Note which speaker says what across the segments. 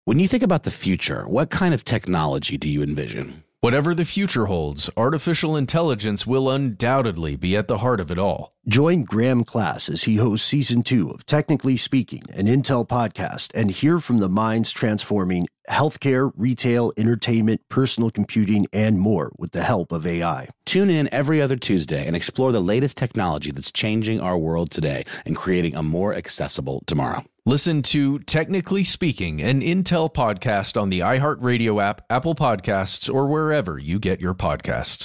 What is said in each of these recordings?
Speaker 1: When you think about the future, what kind of technology do you envision?
Speaker 2: Whatever the future holds, artificial intelligence will undoubtedly be at the heart of it all.
Speaker 3: Join Graham Class as he hosts Season 2 of Technically Speaking, an Intel podcast, and hear from the minds transforming healthcare, retail, entertainment, personal computing, and more with the help of AI.
Speaker 1: Tune in every other Tuesday and explore the latest technology that's changing our world today and creating a more accessible tomorrow.
Speaker 2: Listen to Technically Speaking, an Intel podcast on the iHeartRadio app, Apple Podcasts, or wherever you get your podcasts.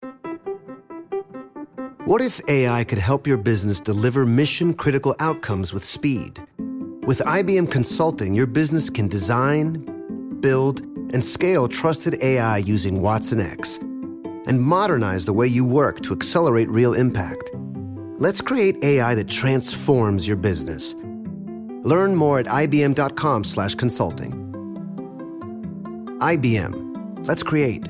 Speaker 4: What if AI could help your business deliver mission-critical outcomes with speed? With IBM Consulting, your business can design, build, and scale trusted AI using watsonx, and modernize the way you work to accelerate real impact. Let's create AI that transforms your business. Learn more at ibm.com/consulting. IBM. Let's create.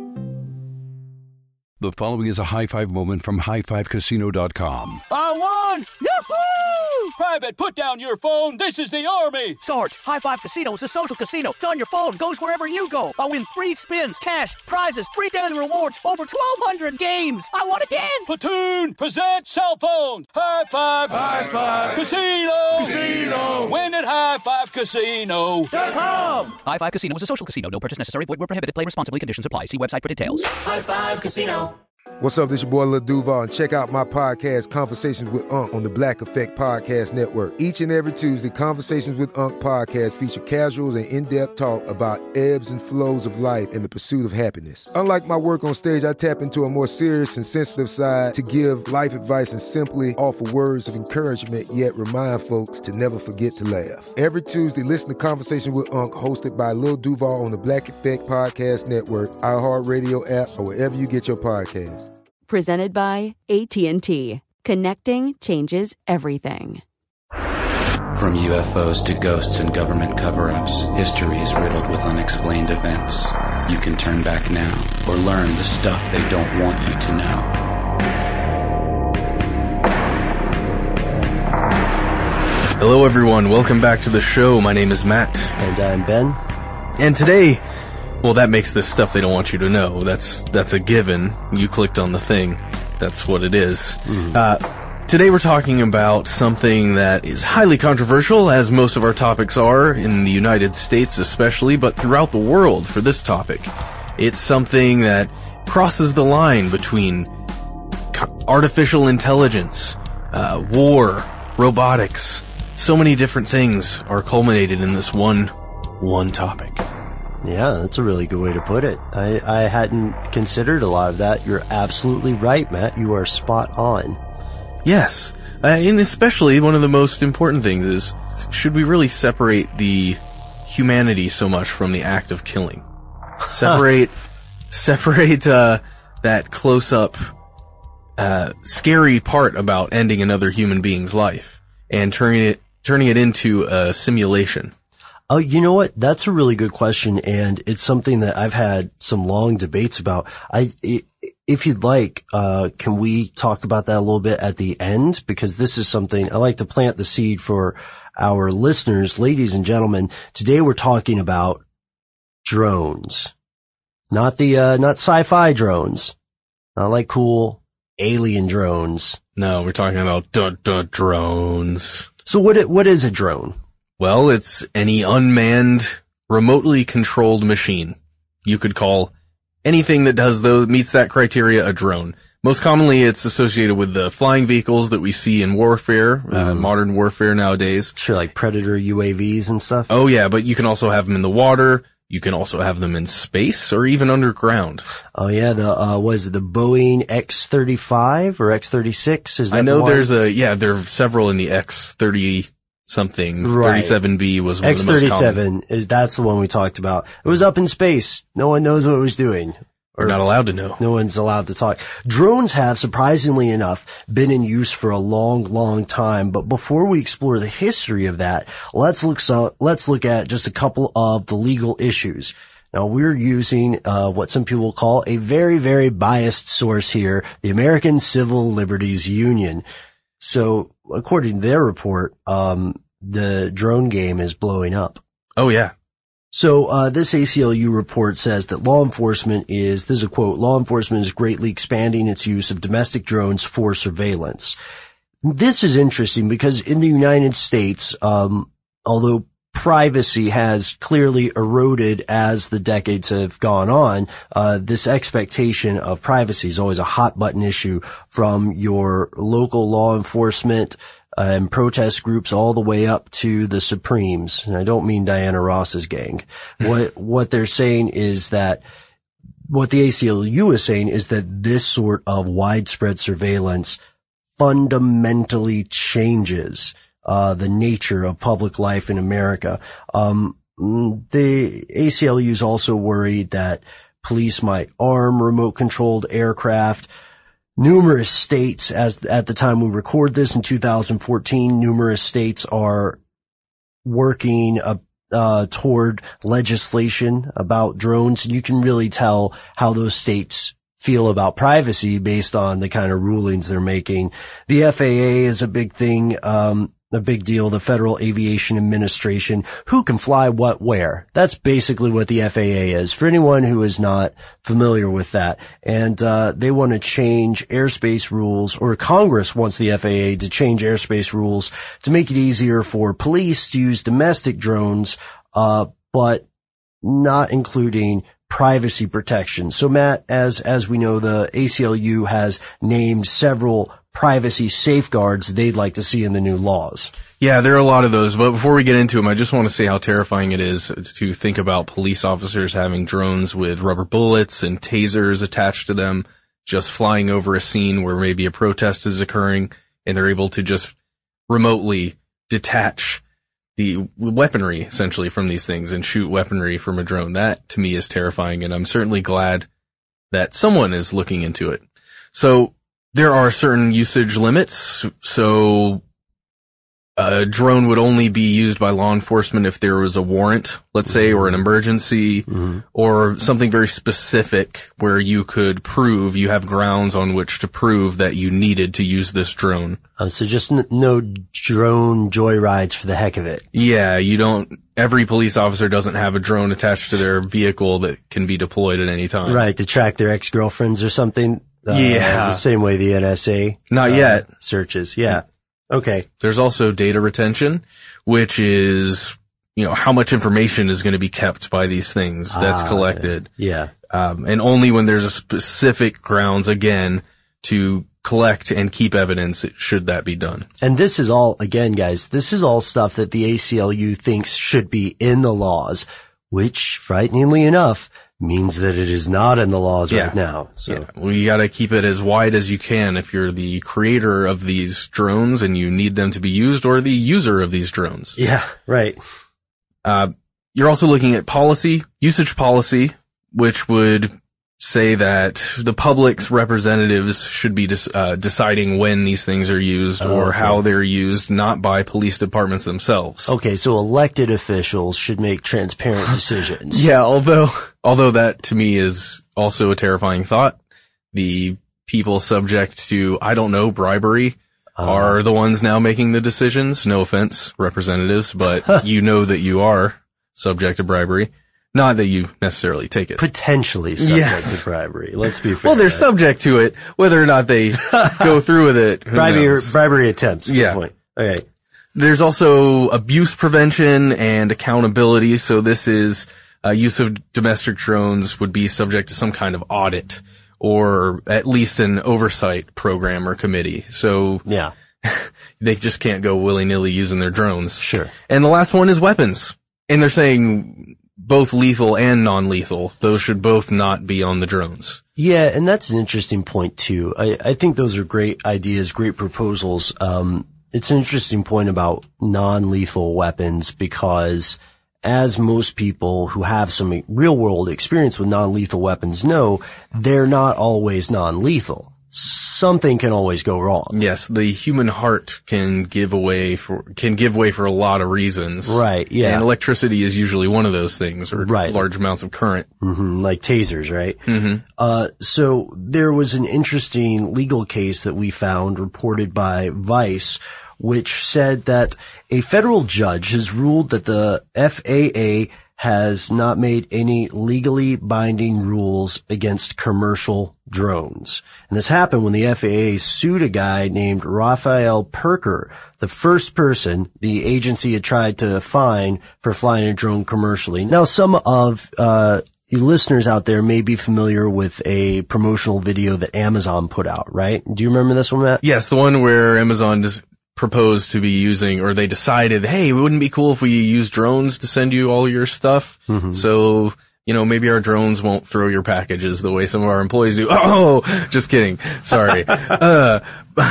Speaker 5: The following is a high-five moment from highfivecasino.com.
Speaker 6: I won! Yahoo! Private, put down your phone. This is the Army.
Speaker 7: Sarge, High Five Casino is a social casino. It's on your phone. Goes wherever you go. I win free spins, cash, prizes, free daily rewards, over 1,200 games. I won again.
Speaker 6: Platoon, present cell phone. High Five.
Speaker 8: High Five.
Speaker 6: Casino.
Speaker 8: Casino.
Speaker 6: Win at highfivecasino.com.
Speaker 7: High Five Casino is a social casino. No purchase necessary. Void where prohibited. Play responsibly. Conditions apply. See website for details.
Speaker 9: High Five Casino.
Speaker 10: What's up, this your boy Lil Duval, and check out my podcast, Conversations with Unc, on the Black Effect Podcast Network. Each and every Tuesday, Conversations with Unc podcast feature casuals and in-depth talk about ebbs and flows of life and the pursuit of happiness. Unlike my work on stage, I tap into a more serious and sensitive side to give life advice and simply offer words of encouragement, yet remind folks to never forget to laugh. Every Tuesday, listen to Conversations with Unc, hosted by Lil Duval on the Black Effect Podcast Network, iHeartRadio app, or wherever you get your podcasts.
Speaker 11: Presented by AT&T. Connecting changes everything.
Speaker 12: From UFOs to ghosts and government cover-ups, history is riddled with unexplained events. You can turn back now or learn the stuff they don't want you to know.
Speaker 2: Hello everyone, welcome back to the show. My name is Matt.
Speaker 3: And I'm Ben.
Speaker 2: And today, well, that makes this stuff they don't want you to know. That's a given. You clicked on the thing. That's what it is. Today we're talking about something that is highly controversial, as most of our topics are, in the United States especially, but throughout the world for this topic. It's something that crosses the line between artificial intelligence, war, robotics. So many different things are culminated in this one topic.
Speaker 3: Yeah, that's a really good way to put it. I hadn't considered a lot of that. You're absolutely right, Matt. You are spot on.
Speaker 2: Yes. And especially one of the most important things is, should we really separate the humanity so much from the act of killing? Separate that close-up, scary part about ending another human being's life and turning it into a simulation.
Speaker 3: Oh, you know what? That's a really good question, and it's something that I've had some long debates about. If you'd like, can we talk about that a little bit at the end? Because this is something I like to plant the seed for our listeners. Ladies and gentlemen, today we're talking about drones. Not sci-fi drones. Not like cool alien drones.
Speaker 2: No, we're talking about drones.
Speaker 3: So what is a drone?
Speaker 2: Well, it's any unmanned, remotely controlled machine. You could call anything that meets that criteria a drone. Most commonly, it's associated with the flying vehicles that we see in warfare, modern warfare nowadays.
Speaker 3: Sure, like Predator UAVs and stuff.
Speaker 2: Oh yeah, but you can also have them in the water. You can also have them in space or even underground.
Speaker 3: Oh yeah, the Boeing X-35 or X-36? Is that
Speaker 2: I know
Speaker 3: the one?
Speaker 2: there are several in the X-30 something. Right. 37B was one of the most common.
Speaker 3: X-37, that's the one we talked about. It was up in space. No one knows what it was doing.
Speaker 2: We're not allowed to know.
Speaker 3: No one's allowed to talk. Drones have, surprisingly enough, been in use for a long, long time. But before we explore the history of that, let's look at just a couple of the legal issues. Now, we're using what some people call a very, very biased source here, the American Civil Liberties Union. So, according to their report, the drone game is blowing up.
Speaker 2: Oh, yeah.
Speaker 3: So, this ACLU report says that this is a quote, law enforcement is greatly expanding its use of domestic drones for surveillance. This is interesting because in the United States, although privacy has clearly eroded as the decades have gone on, this expectation of privacy is always a hot button issue from your local law enforcement and protest groups all the way up to the Supremes. And I don't mean Diana Ross's gang. What they're saying is that what the ACLU is saying is that this sort of widespread surveillance fundamentally changes the nature of public life in America. The ACLU is also worried that police might arm remote-controlled aircraft. Numerous states, at the time we record this in 2014, numerous states are working toward legislation about drones. You can really tell how those states feel about privacy based on the kind of rulings they're making. The FAA is a big thing, a big deal. The Federal Aviation Administration, who can fly what where. That's basically what the FAA is, for anyone who is not familiar with that. And they want to change airspace rules, or Congress wants the FAA to change airspace rules to make it easier for police to use domestic drones, but not including privacy protection. So Matt, as we know, the ACLU has named several privacy safeguards they'd like to see in the new laws.
Speaker 2: Yeah, there are a lot of those, but before we get into them, I just want to say how terrifying it is to think about police officers having drones with rubber bullets and tasers attached to them, just flying over a scene where maybe a protest is occurring, and they're able to just remotely detach the weaponry, essentially, from these things and shoot weaponry from a drone. That, to me, is terrifying, and I'm certainly glad that someone is looking into it. So, there are certain usage limits, so a drone would only be used by law enforcement if there was a warrant, let's say, or an emergency, or something very specific where you could prove, you have grounds on which to prove that you needed to use this drone.
Speaker 3: So just no drone joyrides for the heck of it.
Speaker 2: Yeah, every police officer doesn't have a drone attached to their vehicle that can be deployed at any time.
Speaker 3: Right, to track their ex-girlfriends or something.
Speaker 2: Yeah.
Speaker 3: The same way the NSA.
Speaker 2: Not yet.
Speaker 3: Searches. Yeah. Okay.
Speaker 2: There's also data retention, which is, how much information is going to be kept by these things that's collected.
Speaker 3: Yeah.
Speaker 2: And only when there's a specific grounds, again, to collect and keep evidence should that be done.
Speaker 3: And this is all, again, guys, this is all stuff that the ACLU thinks should be in the laws, which, frighteningly enough, means that it is not in the laws right now. So
Speaker 2: well, you gotta keep it as wide as you can if you're the creator of these drones and you need them to be used, or the user of these drones.
Speaker 3: Yeah, right.
Speaker 2: You're also looking at usage policy, which would say that the public's representatives should be deciding when these things are used or how they're used, not by police departments themselves.
Speaker 3: Okay, so elected officials should make transparent decisions.
Speaker 2: Yeah, although that to me is also a terrifying thought. The people subject to, bribery are the ones now making the decisions. No offense, representatives, but you know that you are subject to bribery. Not that you necessarily take it.
Speaker 3: Potentially subject to bribery. Let's be fair.
Speaker 2: Well, they're subject to it, whether or not they go through with it.
Speaker 3: Bribery attempts. Good point. Okay.
Speaker 2: There's also abuse prevention and accountability. So this is use of domestic drones would be subject to some kind of audit, or at least an oversight program or committee. So they just can't go willy-nilly using their drones.
Speaker 3: Sure.
Speaker 2: And the last one is weapons. And they're saying both lethal and non-lethal, those should both not be on the drones.
Speaker 3: Yeah, and that's an interesting point too. I think those are great ideas, great proposals. It's an interesting point about non-lethal weapons, because as most people who have some real-world experience with non-lethal weapons know, they're not always non-lethal. Something can always go wrong.
Speaker 2: Yes, the human heart can give way for a lot of reasons.
Speaker 3: Right, yeah.
Speaker 2: And electricity is usually one of those things, or large amounts of current.
Speaker 3: Mm-hmm, like tasers, right?
Speaker 2: Mm-hmm.
Speaker 3: So there was an interesting legal case that we found reported by Vice, which said that a federal judge has ruled that the FAA has not made any legally binding rules against commercial drones. And this happened when the FAA sued a guy named Raphael Perker, the first person the agency had tried to fine for flying a drone commercially. Now, some of you listeners out there may be familiar with a promotional video that Amazon put out, right? Do you remember this one, Matt?
Speaker 2: Yes, the one where Amazon just proposed to be using, or they decided, hey, it wouldn't be cool if we use drones to send you all your stuff. Mm-hmm. So, maybe our drones won't throw your packages the way some of our employees do. Oh, just kidding. Sorry. Or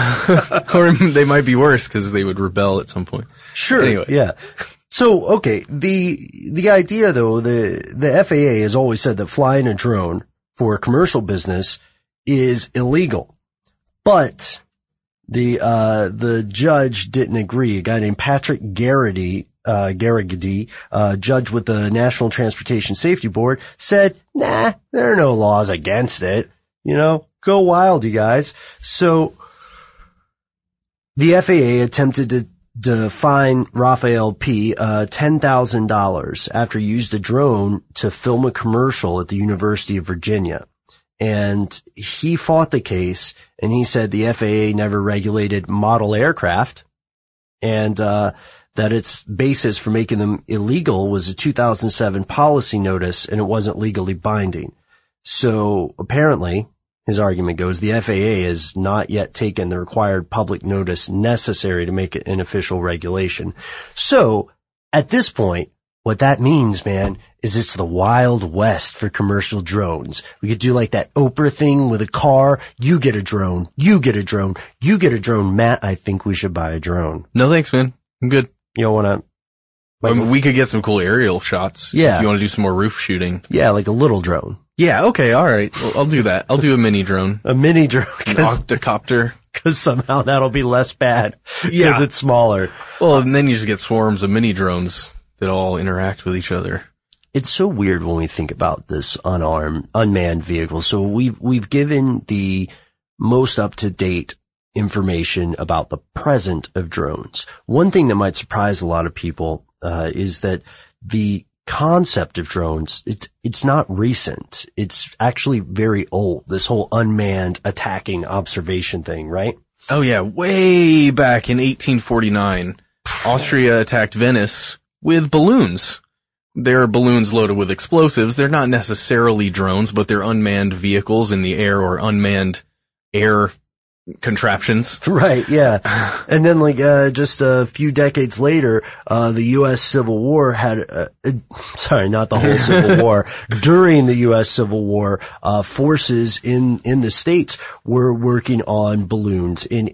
Speaker 2: they might be worse because they would rebel at some point.
Speaker 3: Sure.
Speaker 2: Anyway.
Speaker 3: Yeah. So, okay. The idea though, the FAA has always said that flying a drone for commercial business is illegal. But the judge didn't agree. A guy named Patrick Garrity, judge with the National Transportation Safety Board, said, nah, there are no laws against it. Go wild, you guys. So the FAA attempted to fine Raphael P. $10,000 after he used a drone to film a commercial at the University of Virginia. And he fought the case, and he said the FAA never regulated model aircraft, and that its basis for making them illegal was a 2007 policy notice, and it wasn't legally binding. So apparently, his argument goes, the FAA has not yet taken the required public notice necessary to make it an official regulation. So at this point, what that means, man, is it's the Wild West for commercial drones. We could do like that Oprah thing with a car. You get a drone. You get a drone. You get a drone. Matt, I think we should buy a drone.
Speaker 2: No thanks, man. I'm good.
Speaker 3: You don't want
Speaker 2: to... we could get some cool aerial shots.
Speaker 3: Yeah.
Speaker 2: If you want to do some more roof shooting.
Speaker 3: Yeah, like a little drone.
Speaker 2: Yeah, okay, alright. Well, I'll do that. I'll do a mini drone.
Speaker 3: A mini drone.
Speaker 2: An octocopter.
Speaker 3: Because somehow that'll be less bad. Yeah. Because it's smaller.
Speaker 2: Well, and then you just get swarms of mini drones that all interact with each other.
Speaker 3: It's so weird when we think about this unmanned vehicle. So we've given the most up-to-date information about the present of drones. One thing that might surprise a lot of people is that the concept of drones, it's not recent. It's actually very old. This whole unmanned attacking observation thing, right?
Speaker 2: Oh yeah, way back in 1849, Austria attacked Venice with balloons. They're balloons loaded with explosives. They're not necessarily drones, but they're unmanned vehicles in the air or unmanned air contraptions.
Speaker 3: Right, yeah. And then just a few decades later, the U.S. Civil War had, sorry, not the whole Civil War. During the U.S. Civil War, forces in the States were working on balloons. In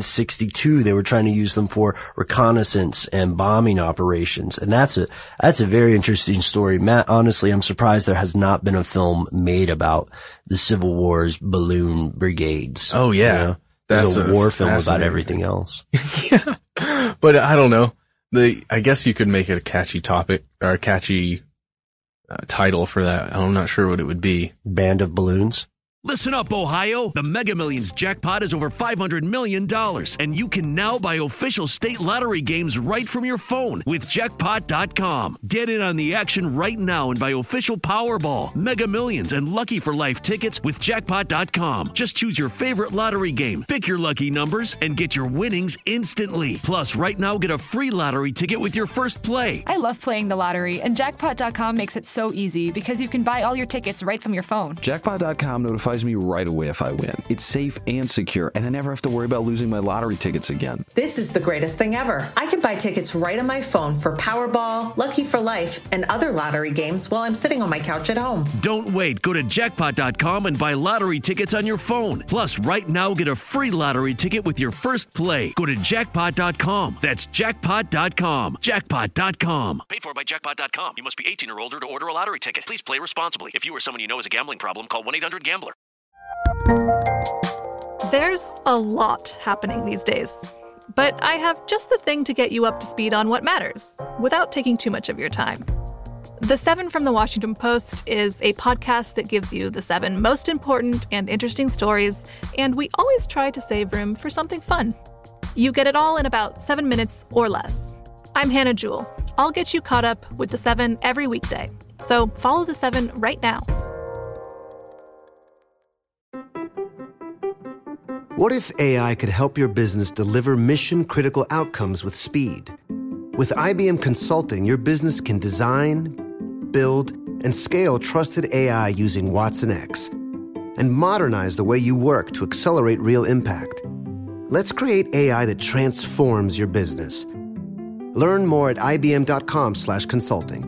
Speaker 3: 1862, they were trying to use them for reconnaissance and bombing operations. And that's a very interesting story. Matt, honestly, I'm surprised there has not been a film made about the Civil War's balloon brigades.
Speaker 2: Oh, yeah.
Speaker 3: There's a war film about everything else.
Speaker 2: Yeah. But I don't know. I guess you could make it a catchy topic or a catchy title for that. I'm not sure what it would be.
Speaker 3: Band of Balloons?
Speaker 8: Listen up, Ohio. The Mega Millions jackpot is over $500 million, and you can now buy official state lottery games right from your phone with Jackpot.com. Get in on the action right now and buy official Powerball, Mega Millions, and Lucky for Life tickets with Jackpot.com. Just choose your favorite lottery game, pick your lucky numbers, and get your winnings instantly. Plus, right now, get a free lottery ticket with your first play.
Speaker 9: I love playing the lottery, and Jackpot.com makes it so easy because you can buy all your tickets right from your phone.
Speaker 13: Jackpot.com notifies me right away if I win. It's safe and secure, and I never have to worry about losing my lottery tickets again.
Speaker 14: This is the greatest thing ever. I can buy tickets right on my phone for Powerball, Lucky for Life, and other lottery games while I'm sitting on my couch at home.
Speaker 8: Don't wait. Go to Jackpot.com and buy lottery tickets on your phone. Plus, right now, get a free lottery ticket with your first play. Go to Jackpot.com. That's Jackpot.com. Jackpot.com.
Speaker 15: Paid for by Jackpot.com. You must be 18 or older to order a lottery ticket. Please play responsibly. If you or someone you know has a gambling problem, call 1-800-GAMBLER.
Speaker 16: There's a lot happening these days, but I have just the thing to get you up to speed on what matters, without taking too much of your time. The 7 from the Washington Post is a podcast that gives you the 7 most important and interesting stories, and we always try to save room for something fun. You get it all in about 7 minutes or less. I'm Hannah Jewell. I'll get you caught up with The 7 every weekday. So follow The 7 right now.
Speaker 4: What if AI could help your business deliver mission-critical outcomes with speed? With IBM Consulting, your business can design, build, and scale trusted AI using Watson X and modernize the way you work to accelerate real impact. Let's create AI that transforms your business. Learn more at ibm.com/consulting.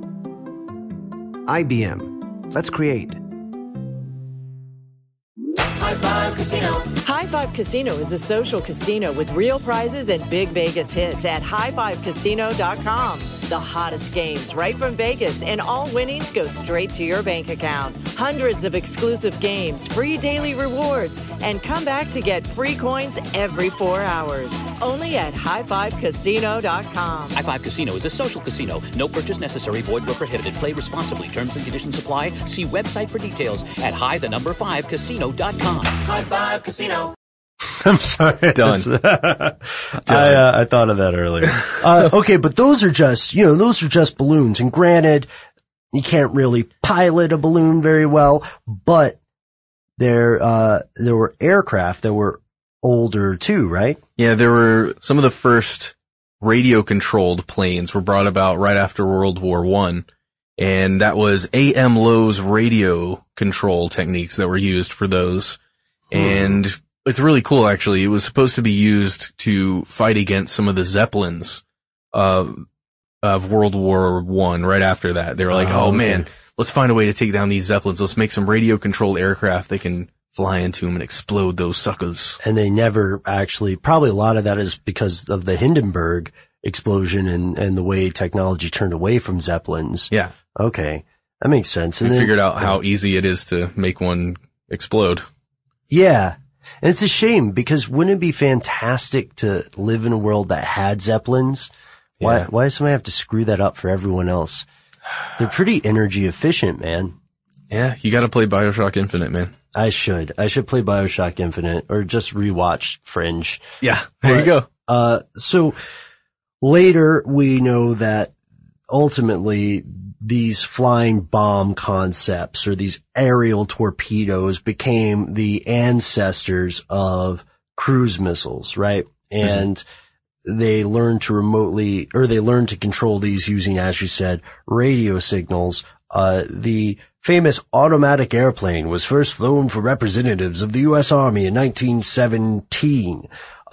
Speaker 4: IBM. Let's create.
Speaker 17: High Five Casino. High Five Casino is a social casino with real prizes and big Vegas hits at highfivecasino.com. The hottest games right from Vegas, and all winnings go straight to your bank account. Hundreds of exclusive games, free daily rewards, and come back to get free coins every 4 hours. Only at highfivecasino.com.
Speaker 15: High Five Casino is a social casino. No purchase necessary. Void where prohibited. Play responsibly. Terms and conditions apply. See website for details at high5casino.com. High Five Casino.
Speaker 3: I'm sorry.
Speaker 2: Done.
Speaker 3: I thought of that earlier. Okay, but those are just balloons. And granted, you can't really pilot a balloon very well, but there were aircraft that were older too, right?
Speaker 2: Yeah, there were some of the first radio-controlled planes were brought about right after World War I, and that was A.M. Lowe's radio control techniques that were used for those. And it's really cool, actually. It was supposed to be used to fight against some of the Zeppelins of World War I right after that. They were like, man, let's find a way to take down these Zeppelins. Let's make some radio-controlled aircraft that can fly into them and explode those suckers.
Speaker 3: And they never actually, probably a lot of that is because of the Hindenburg explosion and the way technology turned away from Zeppelins.
Speaker 2: Yeah.
Speaker 3: Okay. That makes sense.
Speaker 2: And then figured out how easy it is to make one explode.
Speaker 3: Yeah. And it's a shame because wouldn't it be fantastic to live in a world that had Zeppelins? Why does somebody have to screw that up for everyone else? They're pretty energy efficient, man.
Speaker 2: Yeah, you gotta play BioShock Infinite, man.
Speaker 3: I should play BioShock Infinite or just rewatch Fringe.
Speaker 2: Yeah, there you go.
Speaker 3: So later we know that ultimately these flying bomb concepts or these aerial torpedoes became the ancestors of cruise missiles, right? And they learned to control these using, as you said, radio signals. The famous automatic airplane was first flown for representatives of the U.S. Army in 1917.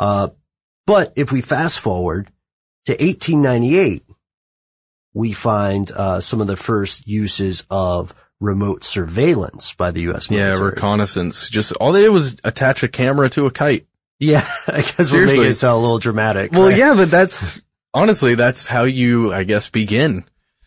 Speaker 3: But if we fast forward to 1898, we find some of the first uses of remote surveillance by the U.S. military.
Speaker 2: Yeah, reconnaissance. Just all they did was attach a camera to a kite.
Speaker 3: Yeah, I guess we're making it sound a little dramatic.
Speaker 2: Well,
Speaker 3: right?
Speaker 2: yeah, but that's how you, I guess, begin.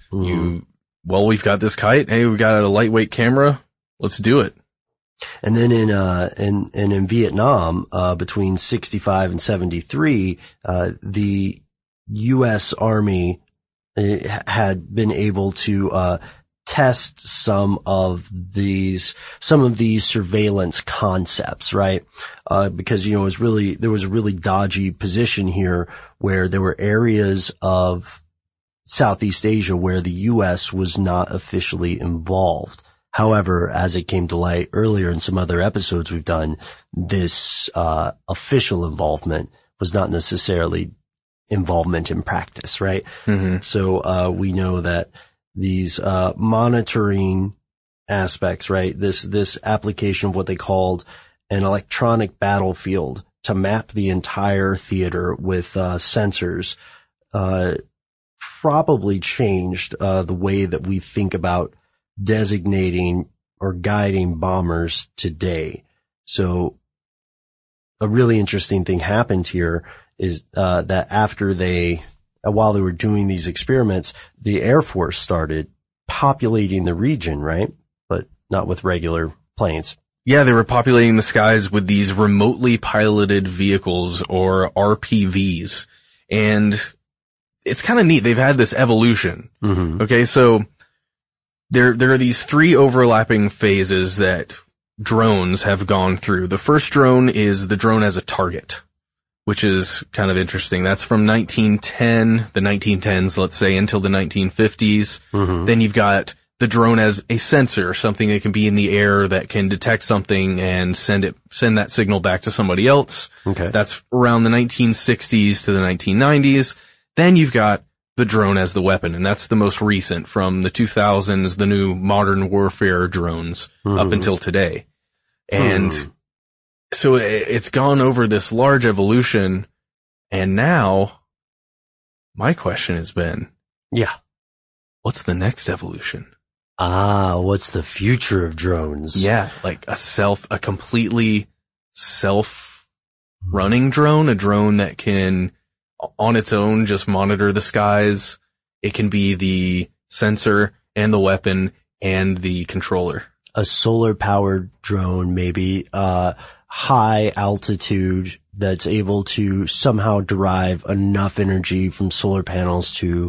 Speaker 2: We've got this kite. Hey, we've got a lightweight camera. Let's do it.
Speaker 3: And then in Vietnam, between 65 and 73, the U.S. Army had been able to test some of these surveillance concepts, right? Because, there was a really dodgy position here where there were areas of Southeast Asia where the U.S. was not officially involved. However, as it came to light earlier in some other episodes we've done, this official involvement was not necessarily involvement in practice, right?
Speaker 2: Mm-hmm.
Speaker 3: So we know that these monitoring aspects, right? This application of what they called an electronic battlefield to map the entire theater with sensors probably changed the way that we think about designating or guiding bombers today. So a really interesting thing happened here is that after while they were doing these experiments, the Air Force started populating the region, right? But not with regular planes.
Speaker 2: Yeah, they were populating the skies with these remotely piloted vehicles, or RPVs. And it's kind of neat. They've had this evolution.
Speaker 3: Mm-hmm.
Speaker 2: Okay, so there are these three overlapping phases that drones have gone through. The first drone is the drone as a target. which is kind of interesting. That's from 1910, the 1910s, let's say, until the 1950s.
Speaker 3: Mm-hmm.
Speaker 2: Then you've got the drone as a sensor, something that can be in the air that can detect something and send that signal back to somebody else.
Speaker 3: Okay.
Speaker 2: That's around the 1960s to the 1990s. Then you've got the drone as the weapon, and that's the most recent from the 2000s, the new modern warfare drones up until today. And so it's gone over this large evolution, and now my question has been, what's the next evolution?
Speaker 3: What's the future of drones?
Speaker 2: Yeah, like a completely self-running drone, a drone that can, on its own, just monitor the skies. It can be the sensor and the weapon and the controller.
Speaker 3: A solar-powered drone, maybe, high altitude that's able to somehow derive enough energy from solar panels to,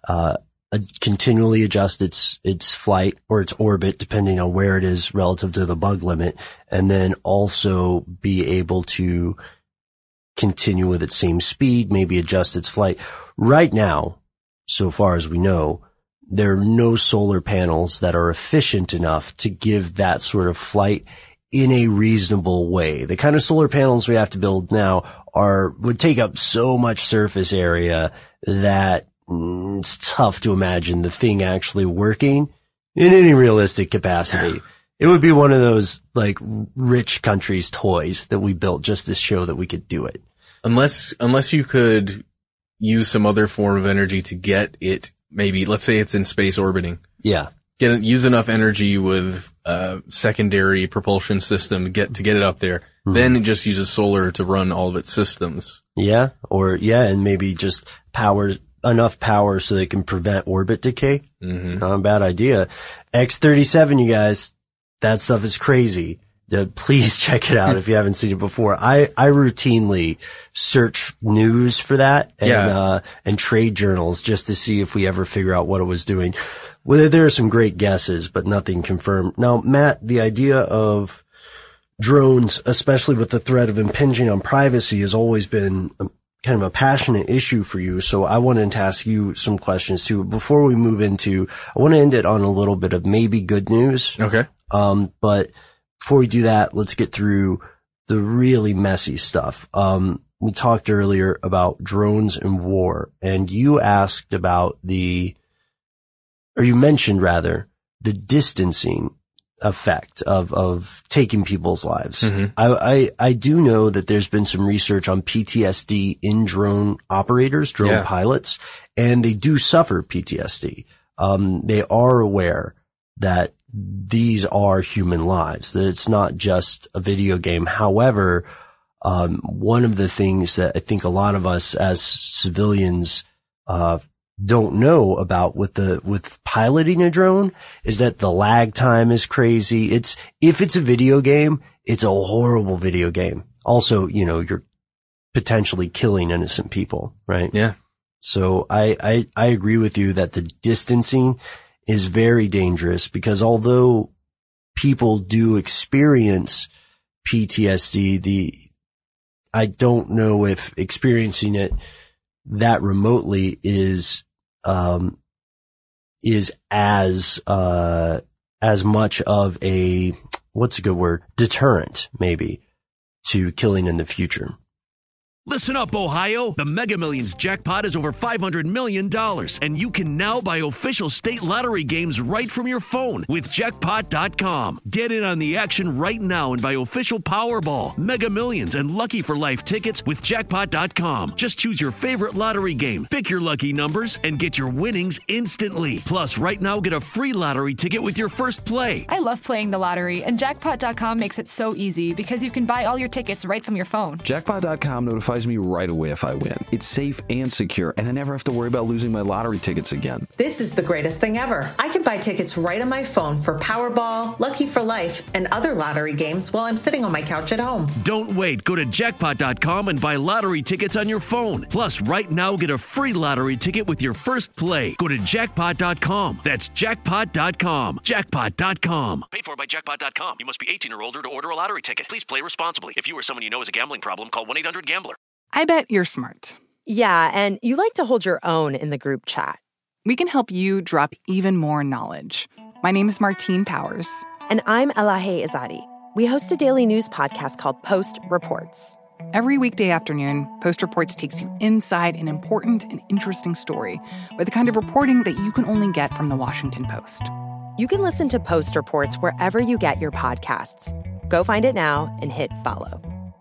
Speaker 3: continually adjust its flight or its orbit, depending on where it is relative to the bug limit, and then also be able to continue with its same speed, maybe adjust its flight. Right now, so far as we know, there are no solar panels that are efficient enough to give that sort of flight in a reasonable way. The kind of solar panels we have to build now would take up so much surface area that it's tough to imagine the thing actually working in any realistic capacity. It would be one of those, like, rich countries' toys that we built just to show that we could do it.
Speaker 2: Unless you could use some other form of energy to get it, maybe, let's say it's in space orbiting.
Speaker 3: Yeah.
Speaker 2: Use enough energy with a secondary propulsion system to get it up there. Then it just uses solar to run all of its systems.
Speaker 3: Yeah. And maybe just enough power so they can prevent orbit decay. Not a bad idea. X-37, you guys, that stuff is crazy. Please check it out if you haven't seen it before. I routinely search news for that and trade journals just to see if we ever figure out what it was doing. Well, there are some great guesses, but nothing confirmed. Now, Matt, the idea of drones, especially with the threat of impinging on privacy, has always been kind of a passionate issue for you. So I wanted to ask you some questions too. Before we move into, I want to end it on a little bit of maybe good news.
Speaker 2: Okay.
Speaker 3: But before we do that, let's get through the really messy stuff. We talked earlier about drones and war, and you asked about you mentioned rather, the distancing effect of taking people's lives. I do know that there's been some research on PTSD in drone operators, drone pilots, and they do suffer PTSD. They are aware that these are human lives, that it's not just a video game. However, one of the things that I think a lot of us as civilians, don't know about with piloting a drone is that the lag time is crazy. If it's a video game, it's a horrible video game. Also, you're potentially killing innocent people, right?
Speaker 2: Yeah.
Speaker 3: So I agree with you that the distancing is very dangerous, because although people do experience PTSD, I don't know if experiencing it that remotely is as much of a, what's a good word, deterrent maybe to killing in the future.
Speaker 8: Listen up, Ohio. The Mega Millions jackpot is over $500 million, and you can now buy official state lottery games right from your phone with Jackpot.com. Get in on the action right now and buy official Powerball, Mega Millions, and Lucky for Life tickets with Jackpot.com. Just choose your favorite lottery game, pick your lucky numbers, and get your winnings instantly. Plus, right now, get a free lottery ticket with your first play.
Speaker 9: I love playing the lottery, and Jackpot.com makes it so easy because you can buy all your tickets right from your phone.
Speaker 13: Jackpot.com notifies me right away if I win. It's safe and secure, and I never have to worry about losing my lottery tickets again.
Speaker 14: This is the greatest thing ever. I can buy tickets right on my phone for Powerball, Lucky for Life, and other lottery games while I'm sitting on my couch at home.
Speaker 8: Don't wait. Go to Jackpot.com and buy lottery tickets on your phone. Plus, right now, get a free lottery ticket with your first play. Go to Jackpot.com. That's Jackpot.com. Jackpot.com.
Speaker 18: Paid for by Jackpot.com. You must be 18 or older to order a lottery ticket. Please play responsibly. If you or someone you know has a gambling problem, call 1-800-GAMBLER. I bet you're smart.
Speaker 19: Yeah, and you like to hold your own in the group chat.
Speaker 18: We can help you drop even more knowledge. My name is Martine Powers.
Speaker 19: And I'm Elahe Izadi. We host a daily news podcast called Post Reports.
Speaker 18: Every weekday afternoon, Post Reports takes you inside an important and interesting story with the kind of reporting that you can only get from the Washington Post.
Speaker 19: You can listen to Post Reports wherever you get your podcasts. Go find it now and hit follow.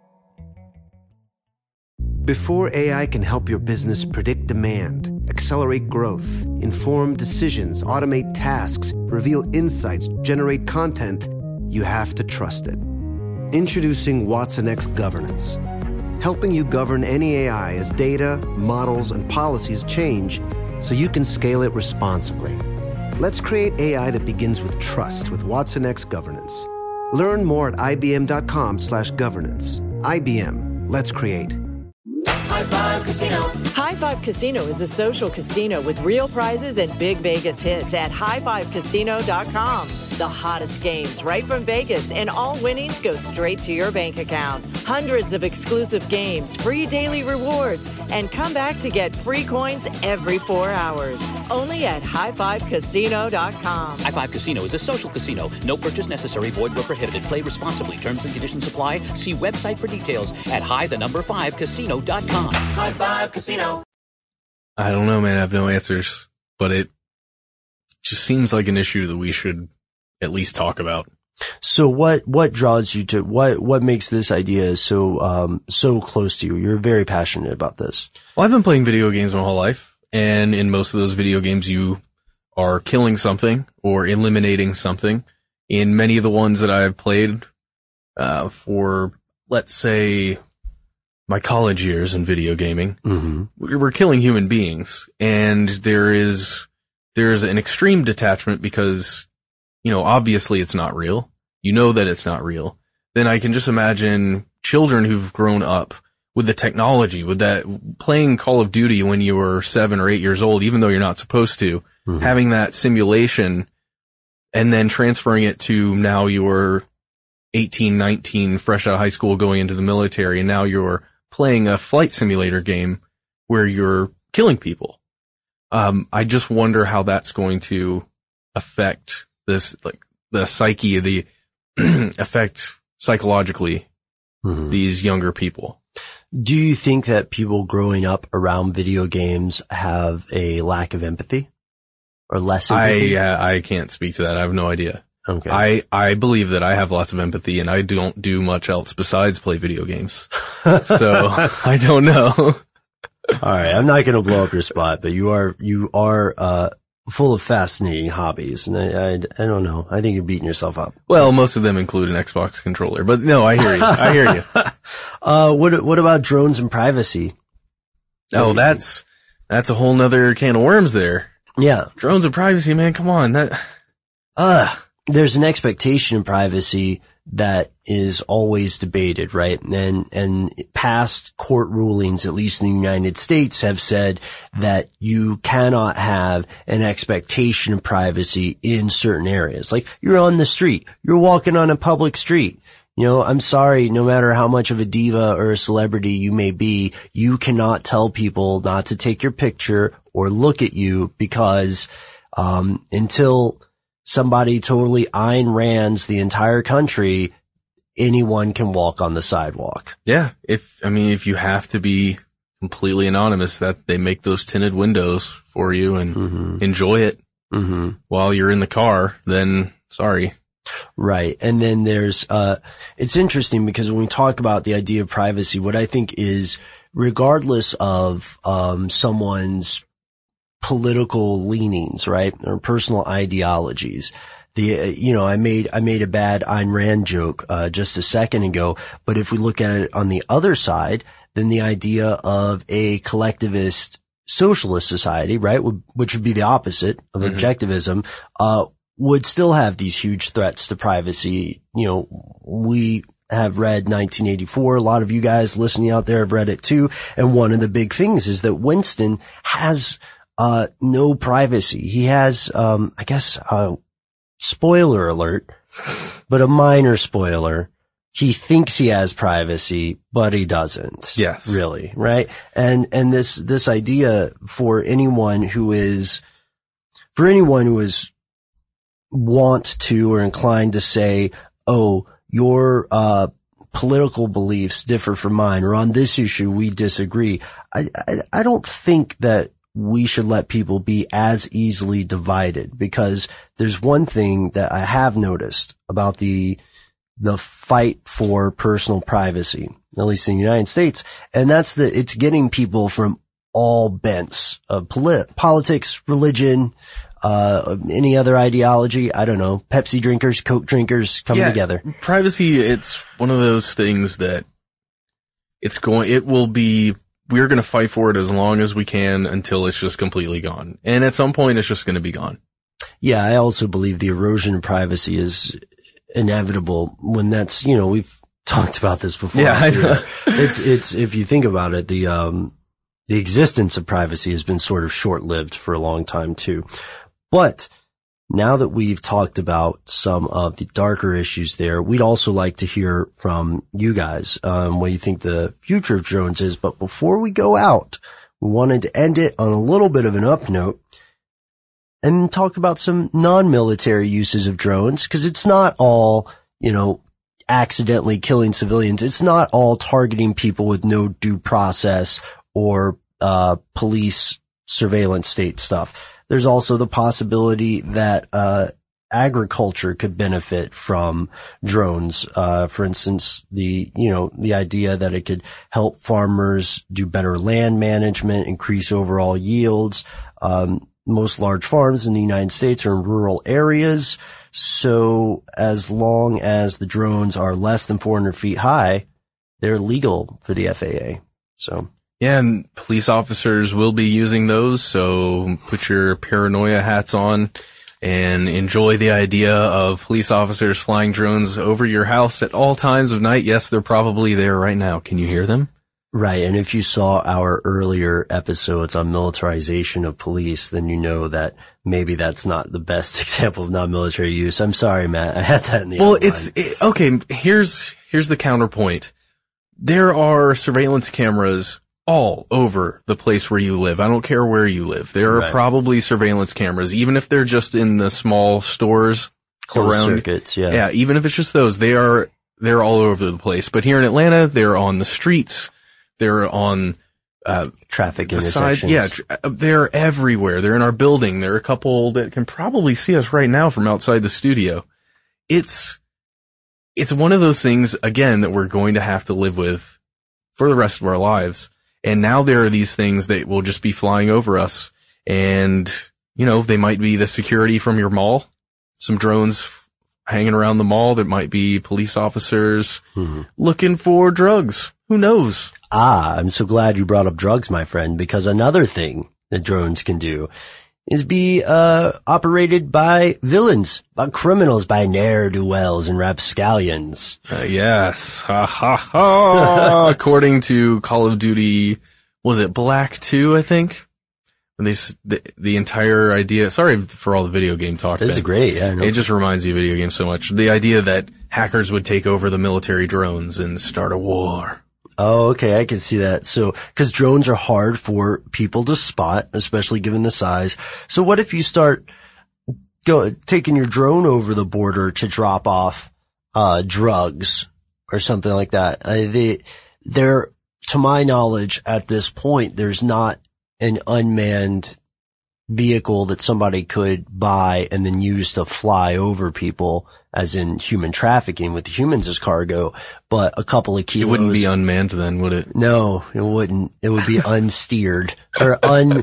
Speaker 4: Before AI can help your business predict demand, accelerate growth, inform decisions, automate tasks, reveal insights, generate content, you have to trust it. Introducing watsonx Governance, helping you govern any AI as data, models, and policies change so you can scale it responsibly. Let's create AI that begins with trust with watsonx Governance. Learn more at ibm.com/governance. IBM, let's create.
Speaker 17: High Five Casino. High Five Casino is a social casino with real prizes and big Vegas hits at highfivecasino.com. The hottest games right from Vegas, and all winnings go straight to your bank account. Hundreds of exclusive games, free daily rewards, and come back to get free coins every 4 hours. Only at highfivecasino.com.
Speaker 15: High Five Casino is a social casino. No purchase necessary. Void where prohibited. Play responsibly. Terms and conditions apply. See website for details at high5casino.com. High Five Casino.
Speaker 2: I don't know, man. I have no answers, but it just seems like an issue that we should at least talk about.
Speaker 3: So what draws you to, what makes this idea so close to you? You're very passionate about this.
Speaker 2: Well, I've been playing video games my whole life, and in most of those video games you are killing something or eliminating something. In many of the ones that I've played, for, let's say, my college years in video gaming, we're killing human beings, and there's an extreme detachment because, you know, obviously it's not real. You know that it's not real. Then I can just imagine children who've grown up with the technology, with that, playing Call of Duty when you were 7 or 8 years old, even though you're not supposed to, having that simulation and then transferring it to now you're 18, 19, fresh out of high school, going into the military, and now you're playing a flight simulator game where you're killing people. I just wonder how that's going to affect this, like, the psyche, the affect psychologically these younger people.
Speaker 3: Do you think that people growing up around video games have a lack of empathy or less empathy?
Speaker 2: I can't speak to that. I have no idea.
Speaker 3: Okay.
Speaker 2: I believe that I have lots of empathy, and I don't do much else besides play video games. So I don't know.
Speaker 3: All right. I'm not going to blow up your spot, but you are full of fascinating hobbies, and I don't know. I think you're beating yourself up.
Speaker 2: Well, most of them include an Xbox controller, but no, I hear you. I hear you.
Speaker 3: What about drones and privacy?
Speaker 2: Oh, that's a whole nother can of worms there.
Speaker 3: Yeah.
Speaker 2: Drones and privacy, man, come on.
Speaker 3: There's an expectation of privacy that is always debated, right? And past court rulings, at least in the United States, have said that you cannot have an expectation of privacy in certain areas. Like, you're on the street, you're walking on a public street. You know, I'm sorry, no matter how much of a diva or a celebrity you may be, you cannot tell people not to take your picture or look at you because, until somebody totally Ayn Rands the entire country, anyone can walk on the sidewalk.
Speaker 2: Yeah. If you have to be completely anonymous, that they make those tinted windows for you and enjoy it while you're in the car, then sorry.
Speaker 3: Right. And then there's, it's interesting because when we talk about the idea of privacy, what I think is, regardless of, someone's political leanings, right, or personal ideologies. I made a bad Ayn Rand joke, just a second ago, but if we look at it on the other side, then the idea of a collectivist socialist society, right, which would be the opposite of objectivism, would still have these huge threats to privacy. You know, we have read 1984. A lot of you guys listening out there have read it too. And one of the big things is that Winston has no privacy. He has, spoiler alert, but a minor spoiler. he thinks he has privacy, but he doesn't.
Speaker 2: Yes.
Speaker 3: Really, right? And this idea for anyone who is want to or inclined to say, oh, your political beliefs differ from mine, or on this issue we disagree. I don't think that we should let people be as easily divided, because there's one thing that I have noticed about the fight for personal privacy, at least in the United States, and that's that it's getting people from all bents of politics, religion, any other ideology, I don't know, Pepsi drinkers, Coke drinkers coming together.
Speaker 2: Privacy, it's one of those things that we're going to fight for it as long as we can until it's just completely gone. And at some point, it's just going to be gone.
Speaker 3: Yeah, I also believe the erosion of privacy is inevitable when that's, we've talked about this before.
Speaker 2: Yeah, I know.
Speaker 3: It's, if you think about it, the existence of privacy has been sort of short-lived for a long time too. But now that we've talked about some of the darker issues there, we'd also like to hear from you guys, what you think the future of drones is. But before we go out, we wanted to end it on a little bit of an up note and talk about some non-military uses of drones, because it's not all, accidentally killing civilians. It's not all targeting people with no due process or police surveillance state stuff. There's also the possibility that agriculture could benefit from drones. For instance, the idea that it could help farmers do better land management, increase overall yields. Most large farms in the United States are in rural areas, so as long as the drones are less than 400 feet high, they're legal for the FAA. So.
Speaker 2: Yeah, and police officers will be using those, so put your paranoia hats on and enjoy the idea of police officers flying drones over your house at all times of night. Yes, they're probably there right now. Can you hear them?
Speaker 3: Right, and if you saw our earlier episodes on militarization of police, then you know that maybe that's not the best example of non-military use. I'm sorry, Matt, I had that in the outline.
Speaker 2: Okay, here's the counterpoint. There are surveillance cameras all over the place where you live. I don't care where you live. There are probably surveillance cameras, even if they're just in the small stores
Speaker 3: closed circuits, yeah.
Speaker 2: Yeah, even if it's just those, they're all over the place. But here in Atlanta, they're on the streets. They're on
Speaker 3: traffic intersections.
Speaker 2: They're everywhere. They're in our building. There are a couple that can probably see us right now from outside the studio. It's one of those things, again, that we're going to have to live with for the rest of our lives. And now there are these things that will just be flying over us. And, they might be the security from your mall. Some drones hanging around the mall that might be police officers looking for drugs. Who knows?
Speaker 3: I'm so glad you brought up drugs, my friend, because another thing that drones can do is be operated by villains, by criminals, by ne'er-do-wells and rapscallions.
Speaker 2: Yes. Ha ha ha. According to Call of Duty, was it Black 2, I think? The entire idea, sorry for all the video game talk.
Speaker 3: This is great, yeah.
Speaker 2: It just reminds me of video games so much. The idea that hackers would take over the military drones and start a war.
Speaker 3: Oh, okay, I can see that. So, cause drones are hard for people to spot, especially given the size. So what if you start taking your drone over the border to drop off, drugs or something like that? There, to my knowledge, at this point, there's not an unmanned vehicle that somebody could buy and then use to fly over people, as in human trafficking with humans as cargo, but a couple of kilos.
Speaker 2: It wouldn't be unmanned then, would it?
Speaker 3: No, it wouldn't. It would be unsteered or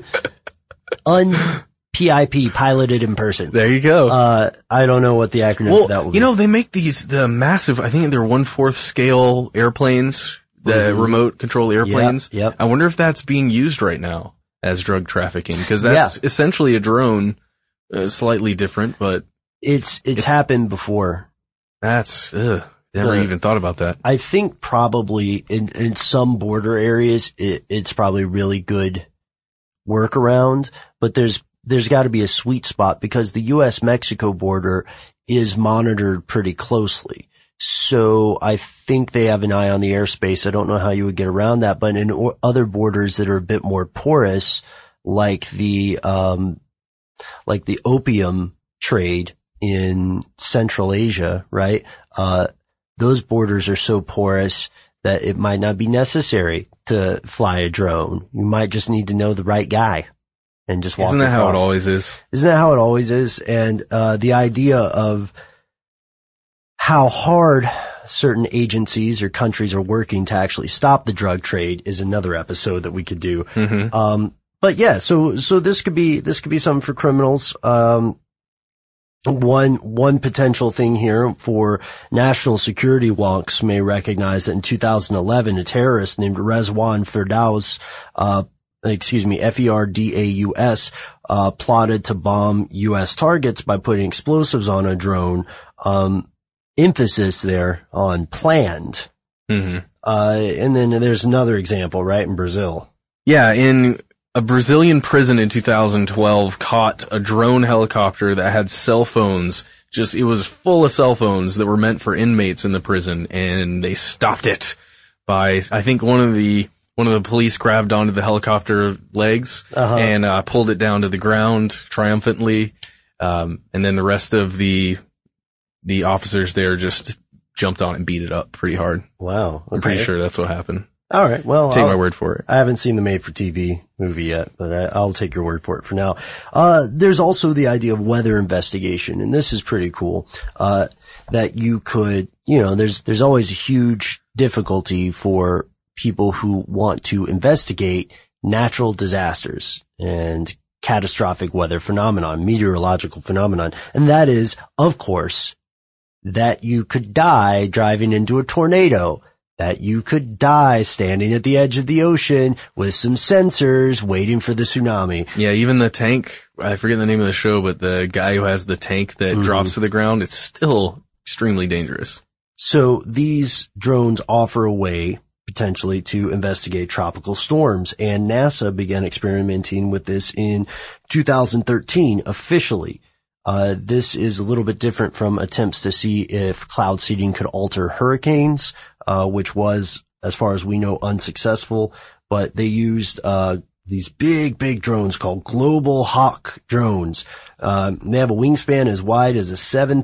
Speaker 3: PIP, piloted in person.
Speaker 2: There you go.
Speaker 3: I don't know what the acronym for that would be.
Speaker 2: They make the massive, I think they're 1/4 scale airplanes, the remote control airplanes.
Speaker 3: Yep.
Speaker 2: I wonder if that's being used right now as drug trafficking, because that's essentially a drone, slightly different, but
Speaker 3: it's happened before.
Speaker 2: That's, never even thought about that.
Speaker 3: I think probably in some border areas, it's probably really good workaround, but there's got to be a sweet spot because the U.S.-Mexico border is monitored pretty closely. So I think they have an eye on the airspace. I don't know how you would get around that, but in other borders that are a bit more porous, like the opium trade in Central Asia, right? Those borders are so porous that it might not be necessary to fly a drone. You might just need to know the right guy and just walk across.
Speaker 2: Isn't that how it always is?
Speaker 3: Isn't that how it always is? And the idea of how hard certain agencies or countries are working to actually stop the drug trade is another episode that we could do.
Speaker 2: Mm-hmm.
Speaker 3: But yeah, so this could be something for criminals. One potential thing here for national security wonks may recognize that in 2011, a terrorist named Rezwan Ferdaus, Ferdaus, plotted to bomb U.S. targets by putting explosives on a drone. Emphasis there on planned.
Speaker 2: Mm-hmm.
Speaker 3: And then there's another example, right, in Brazil.
Speaker 2: Yeah, in a Brazilian prison in 2012 caught a drone helicopter that had cell phones. It was full of cell phones that were meant for inmates in the prison, and they stopped it by, I think one of the police grabbed onto the helicopter legs and pulled it down to the ground triumphantly. And then the rest of the officers there just jumped on it and beat it up pretty hard.
Speaker 3: Wow. Okay.
Speaker 2: I'm pretty sure that's what happened.
Speaker 3: All right. Well,
Speaker 2: take my word for it.
Speaker 3: I haven't seen the made-for-TV movie yet, but I'll take your word for it for now. There's also the idea of weather investigation, and this is pretty cool. That you could, there's always a huge difficulty for people who want to investigate natural disasters and catastrophic weather phenomenon, meteorological phenomenon. And that is, of course, that you could die driving into a tornado. That you could die standing at the edge of the ocean with some sensors waiting for the tsunami.
Speaker 2: Yeah, even the tank, I forget the name of the show, but the guy who has the tank that drops to the ground, it's still extremely dangerous.
Speaker 3: So these drones offer a way potentially to investigate tropical storms, and NASA began experimenting with this in 2013 officially. This is a little bit different from attempts to see if cloud seeding could alter hurricanes, which was, as far as we know, unsuccessful, but they used, these big drones called Global Hawk drones. They have a wingspan as wide as a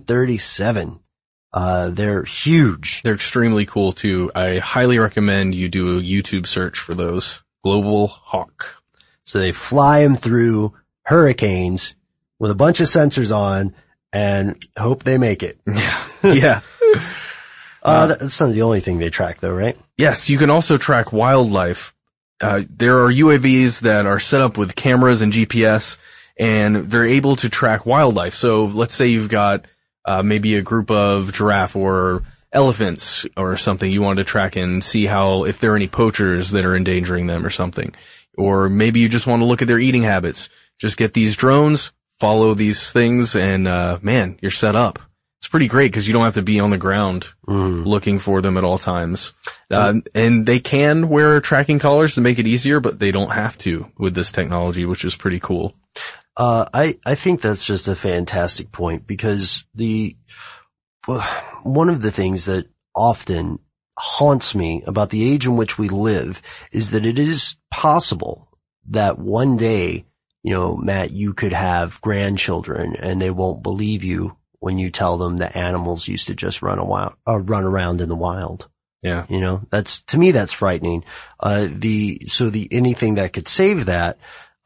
Speaker 3: 737. They're huge.
Speaker 2: They're extremely cool too. I highly recommend you do a YouTube search for those. Global Hawk.
Speaker 3: So they fly them through hurricanes with a bunch of sensors on and hope they make it.
Speaker 2: Yeah.
Speaker 3: That's not the only thing they track though, right?
Speaker 2: Yes, you can also track wildlife. There are UAVs that are set up with cameras and GPS, and they're able to track wildlife. So let's say you've got maybe a group of giraffe or elephants or something you want to track and see if there are any poachers that are endangering them or something. Or maybe you just want to look at their eating habits. Just get these drones, follow these things, and man, you're set up. It's pretty great because you don't have to be on the ground looking for them at all times. And they can wear tracking collars to make it easier, but they don't have to with this technology, which is pretty cool.
Speaker 3: I think that's just a fantastic point because one of the things that often haunts me about the age in which we live is that it is possible that one day, Matt, you could have grandchildren and they won't believe you when you tell them that animals used to just run around in the wild.
Speaker 2: Yeah.
Speaker 3: To me, that's frightening. Anything that could save that,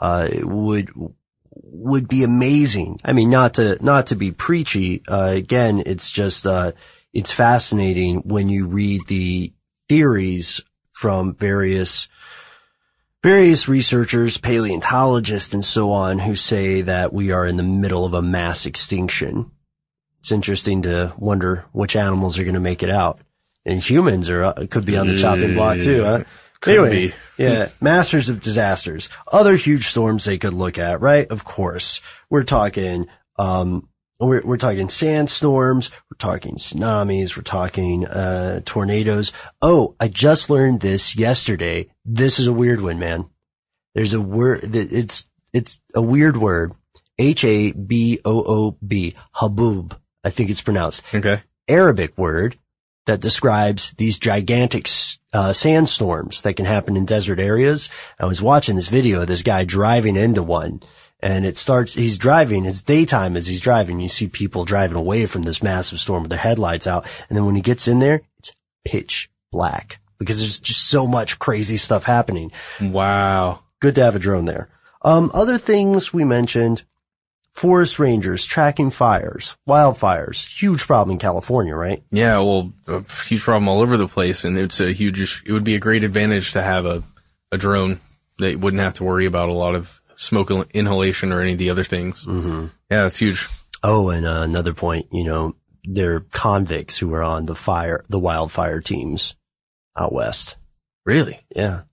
Speaker 3: would be amazing. I mean, not to be preachy. Again, it's just, it's fascinating when you read the theories from various researchers, paleontologists and so on who say that we are in the middle of a mass extinction. It's interesting to wonder which animals are going to make it out. And humans could be on the chopping block too, huh? Anyway, yeah, masters of disasters. Other huge storms they could look at, right? Of course. We're talking, we're talking sandstorms, we're talking tsunamis, we're talking, tornadoes. Oh, I just learned this yesterday. This is a weird one, man. There's a word, it's a weird word. Haboob. Haboob, I think it's pronounced.
Speaker 2: Okay.
Speaker 3: Arabic word that describes these gigantic sandstorms that can happen in desert areas. I was watching this video of this guy driving into one, and he's driving, it's daytime as he's driving. You see people driving away from this massive storm with their headlights out. And then when he gets in there, it's pitch black because there's just so much crazy stuff happening.
Speaker 2: Wow.
Speaker 3: Good to have a drone there. Other things we mentioned, forest rangers tracking fires, wildfires, huge problem in California, right?
Speaker 2: Yeah, well, a huge problem all over the place, and it would be a great advantage to have a drone that wouldn't have to worry about a lot of smoke inhalation or any of the other things.
Speaker 3: Mm-hmm.
Speaker 2: Yeah, that's huge.
Speaker 3: Oh, and another point, they're convicts who are on the wildfire teams out west.
Speaker 2: Really?
Speaker 3: Yeah.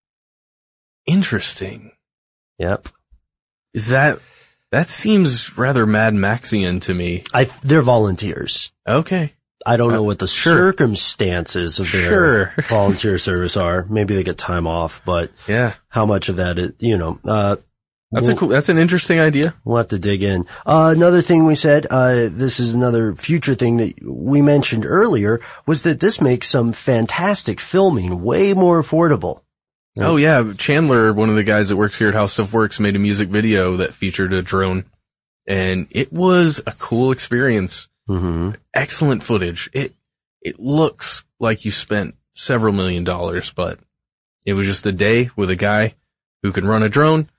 Speaker 2: Interesting.
Speaker 3: Yep.
Speaker 2: Is that seems rather Mad Maxian to me.
Speaker 3: They're volunteers.
Speaker 2: Okay.
Speaker 3: I don't know what the circumstances of their volunteer service are. Maybe they get time off, but how much of that is,
Speaker 2: that's an interesting idea.
Speaker 3: We'll have to dig in. Another thing we said, this is another future thing that we mentioned earlier, was that this makes some fantastic filming way more affordable.
Speaker 2: Oh yeah, Chandler, one of the guys that works here at How Stuff Works, made a music video that featured a drone, and it was a cool experience.
Speaker 3: Mm-hmm.
Speaker 2: Excellent footage. It looks like you spent several $1 million, but it was just a day with a guy who could run a drone,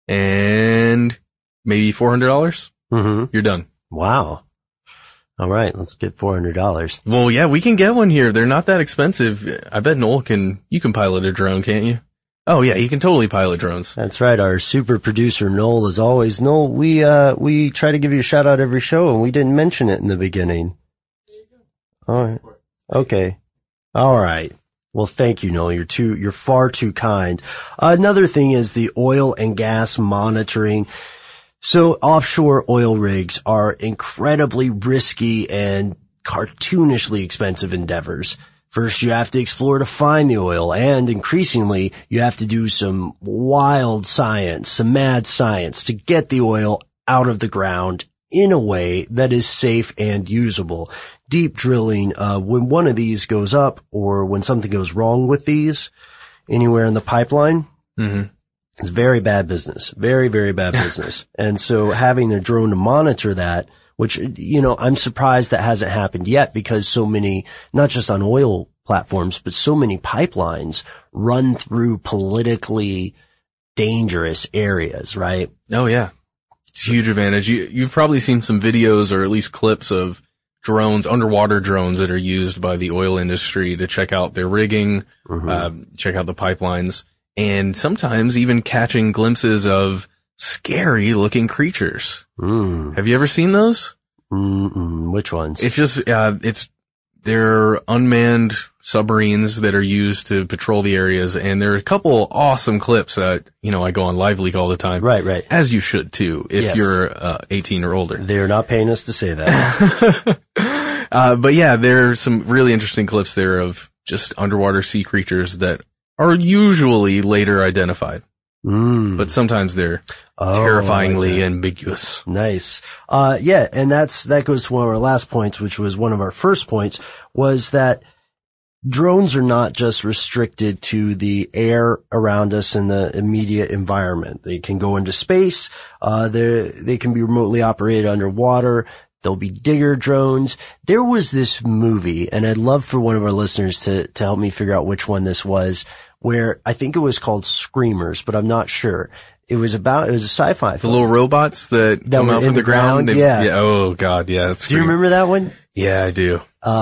Speaker 2: and maybe $400.
Speaker 3: Mm-hmm.
Speaker 2: You're done.
Speaker 3: Wow. All right, let's get $400.
Speaker 2: Well, yeah, we can get one here. They're not that expensive. I bet Noel you can pilot a drone, can't you? Oh yeah, you can totally pilot drones.
Speaker 3: That's right. Our super producer Noel, as always. Noel, we try to give you a shout out every show, and we didn't mention it in the beginning. All right. Okay. All right. Well, thank you, Noel. You're far too kind. Another thing is the oil and gas monitoring. So offshore oil rigs are incredibly risky and cartoonishly expensive endeavors. First, you have to explore to find the oil, and increasingly, you have to do some wild science, some mad science to get the oil out of the ground in a way that is safe and usable. Deep drilling, when one of these goes up or when something goes wrong with these anywhere in the pipeline, it's very bad business. Very, very bad business. And so having a drone to monitor that, which, I'm surprised that hasn't happened yet, because so many, not just on oil platforms, but so many pipelines run through politically dangerous areas, right?
Speaker 2: Oh yeah. It's a huge advantage. You've probably seen some videos or at least clips of drones, underwater drones that are used by the oil industry to check out their rigging, check out the pipelines, and sometimes even catching glimpses of scary looking creatures. Have you ever seen those?
Speaker 3: Which ones?
Speaker 2: It's just, they're unmanned submarines that are used to patrol the areas, and there are a couple awesome clips that, I go on LiveLeak all the time.
Speaker 3: Right.
Speaker 2: As you should too, if you're 18 or older.
Speaker 3: They're not paying us to say that.
Speaker 2: But yeah, there are some really interesting clips there of just underwater sea creatures that are usually later identified. But sometimes they're terrifyingly ambiguous.
Speaker 3: Nice. Yeah, and that goes to one of our last points, which was one of our first points, was that drones are not just restricted to the air around us in the immediate environment. They can go into space. They can be remotely operated underwater. There'll be digger drones. There was this movie, and I'd love for one of our listeners to help me figure out which one this was, where I think it was called Screamers, but I'm not sure. It was a sci-fi film.
Speaker 2: The little robots that come out from the ground?
Speaker 3: Yeah.
Speaker 2: Oh god, yeah.
Speaker 3: Do you remember that one?
Speaker 2: Yeah, I do.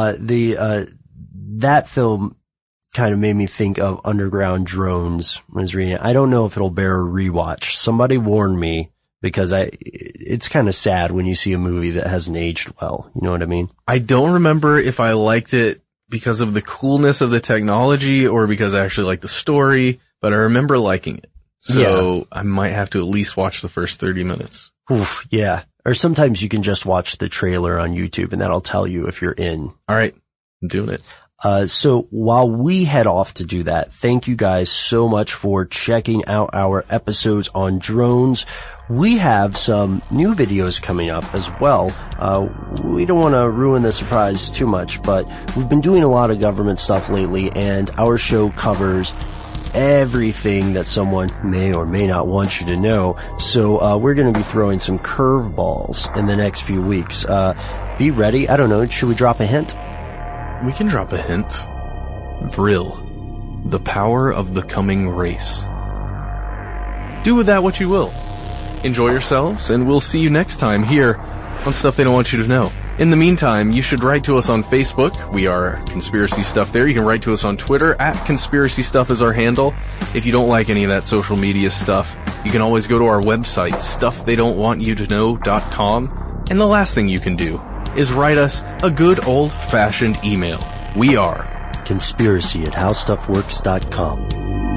Speaker 3: That film kind of made me think of underground drones when I was reading it. I don't know if it'll bear a rewatch. Somebody warned me, because it's kind of sad when you see a movie that hasn't aged well. You know what I mean?
Speaker 2: I don't remember if I liked it because of the coolness of the technology or because I actually liked the story, but I remember liking it. So I might have to at least watch the first 30 minutes.
Speaker 3: Oof, yeah. Or sometimes you can just watch the trailer on YouTube and that'll tell you if you're in.
Speaker 2: All right. I'm doing it.
Speaker 3: So while we head off to do that, thank you guys so much for checking out our episodes on drones. We have some new videos coming up as well. We don't want to ruin the surprise too much, but we've been doing a lot of government stuff lately, and our show covers everything that someone may or may not want you to know. So we're going to be throwing some curveballs in the next few weeks. Be ready. I don't know. Should we drop a hint?
Speaker 2: We can drop a hint. Vril, the power of the coming race. Do with that what you will. Enjoy yourselves, and we'll see you next time here on Stuff They Don't Want You to Know. In the meantime, you should write to us on Facebook. We are Conspiracy Stuff there. You can write to us on Twitter. @Conspiracy Stuff is our handle. If you don't like any of that social media stuff, you can always go to our website, StuffTheyDon'tWantYouToKnow.com. And the last thing you can do is write us a good old-fashioned email. We are
Speaker 3: conspiracy@howstuffworks.com.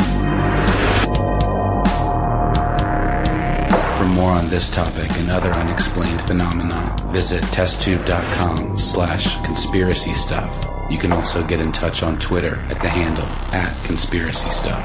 Speaker 12: For more on this topic and other unexplained phenomena, visit testtube.com/conspiracy stuff. You can also get in touch on Twitter at the handle @conspiracystuff.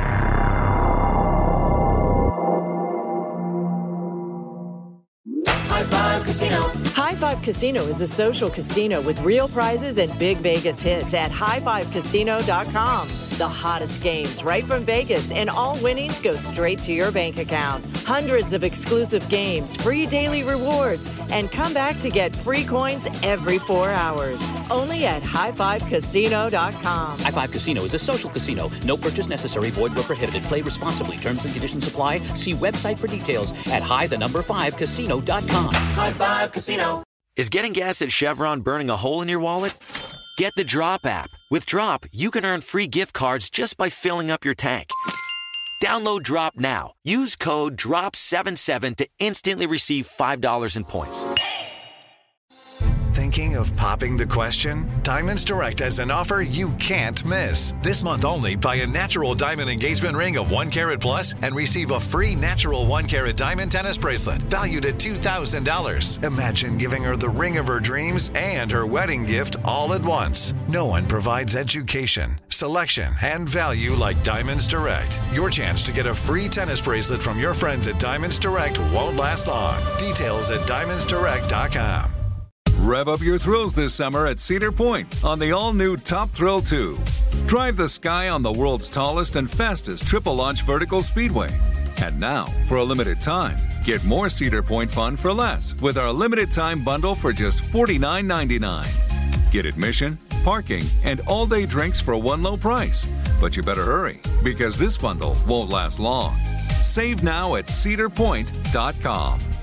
Speaker 17: High Five Casino. High Five Casino is a social casino with real prizes and big Vegas hits at highfivecasino.com. The hottest games right from Vegas, and all winnings go straight to your bank account. Hundreds of exclusive games, free daily rewards, and come back to get free coins every 4 hours. Only at highfivecasino.com.
Speaker 15: High Five Casino is a social casino. No purchase necessary. Void where prohibited. Play responsibly. Terms and conditions apply. See website for details at high5casino.com.
Speaker 20: High Five Casino. Is getting gas at Chevron burning a hole in your wallet? Get the Drop app. With Drop, you can earn free gift cards just by filling up your tank. Download Drop now. Use code DROP77 to instantly receive $5 in points.
Speaker 21: Thinking of popping the question? Diamonds Direct has an offer you can't miss. This month only, buy a natural diamond engagement ring of 1 carat plus and receive a free natural 1 carat diamond tennis bracelet valued at $2,000. Imagine giving her the ring of her dreams and her wedding gift all at once. No one provides education, selection, and value like Diamonds Direct. Your chance to get a free tennis bracelet from your friends at Diamonds Direct won't last long. Details at diamondsdirect.com.
Speaker 22: Rev up your thrills this summer at Cedar Point on the all-new Top Thrill 2. Drive the sky on the world's tallest and fastest triple-launch vertical speedway. And now, for a limited time, get more Cedar Point fun for less with our limited-time bundle for just $49.99. Get admission, parking, and all-day drinks for one low price. But you better hurry, because this bundle won't last long. Save now at cedarpoint.com.